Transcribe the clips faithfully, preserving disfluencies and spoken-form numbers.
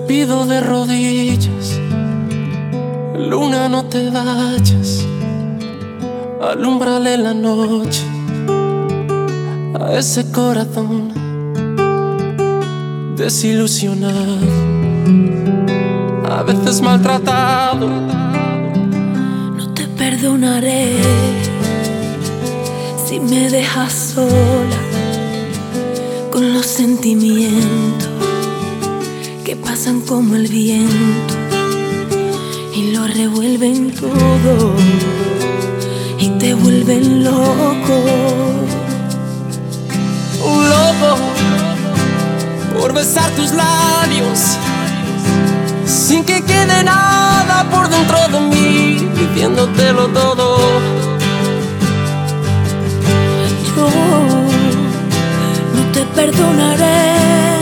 pido de rodillas, luna, no te vayas, alúmbrale la noche a ese corazón desilusionado, a veces maltratado. No te perdonaré si me dejas sola con los sentimientos que pasan como el viento y lo revuelven todo y te vuelven loco. Un loco por besar tus labios sin que quede nada por dentro de mí, pidiéndotelo todo. Yo no te perdonaré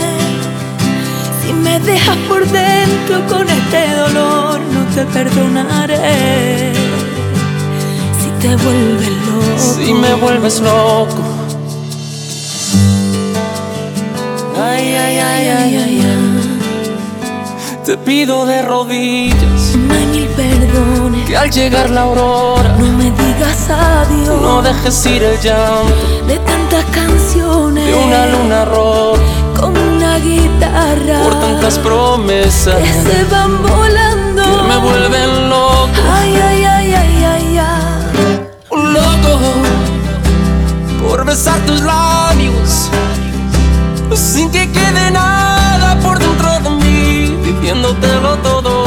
si me dejas por dentro con este dolor. No te perdonaré si te vuelves loco. Si me vuelves loco. Ay, ay, ay, ay, ay, ay. Te pido de rodillas, no hay mil perdones, que al llegar la aurora no me digas adiós. No dejes ir el llanto de tantas canciones, de una luna rota, como una guitarra, por tantas promesas que se van volando, que me vuelven loco. Ay, ay, ay, ay, ay, ay. Un loco por besar tus labios sin que quede nada por dentro de mí, pidiéndotelo todo.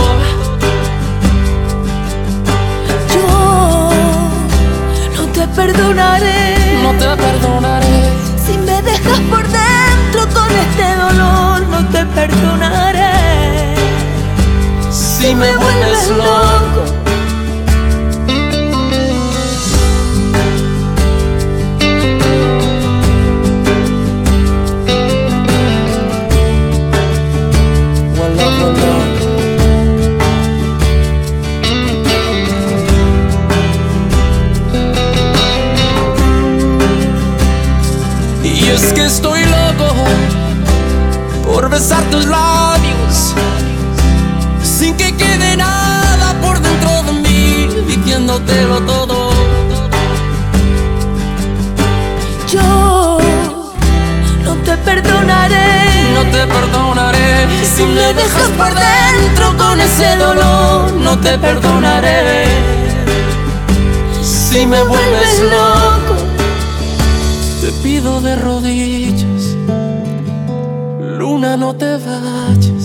Yo no te perdonaré, no te perdonaré si me dejas por dentro con este dolor. No te perdonaré si, si me, me vuelves loco, loco. Y es que estoy loco por besar tus labios sin que quede nada por dentro de mí, diciéndotelo todo. Yo no te perdonaré, no te perdonaré si me dejas por dentro con ese dolor. No te perdonaré si me vuelves loco. Te pido de rodillas, luna, no te vayas,